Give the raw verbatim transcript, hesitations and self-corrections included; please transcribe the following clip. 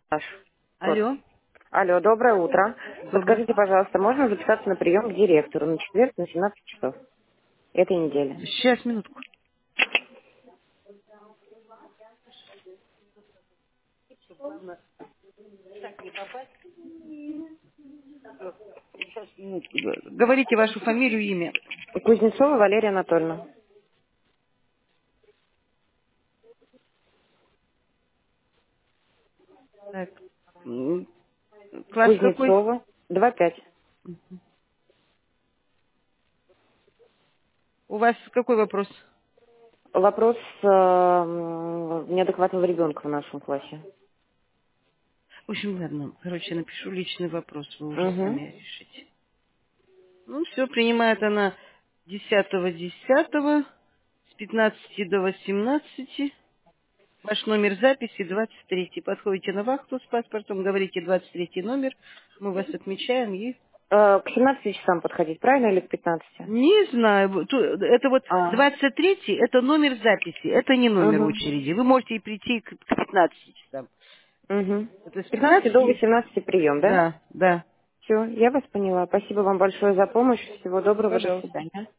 Наш код. Алло. Алло, доброе утро. Добрый. Подскажите, пожалуйста, можно записаться на прием к директору на четверг на семнадцать часов этой недели? Сейчас, минутку. Сейчас, минутку. Говорите вашу фамилию, имя. Кузнецова Валерия Анатольевна. Так. М, Класс какой? Кузнецова, два пять. У вас какой вопрос? Вопрос э, м, неадекватного ребенка в нашем классе. В общем, ладно. Короче, напишу личный вопрос. Вы уже Угу. сами решите. Ну, все, принимает она десятого десятого с пятнадцати до восемнадцати. Ваш номер записи двадцать третий. Подходите на вахту с паспортом, говорите двадцать третий номер. Мы вас отмечаем и... Э, к семнадцати часам подходить, правильно, или к пятнадцати? Не знаю. вот ту- Это вот А, двадцать третий, это номер записи. Это не номер угу. очереди. Вы можете и прийти к к пятнадцати часам. Угу. Это с С пятнадцати до пятнадцати. восемнадцати прием, да? Да, да. Все, я вас поняла. Спасибо вам большое за помощь. Всего доброго, до Пожалуйста. свидания.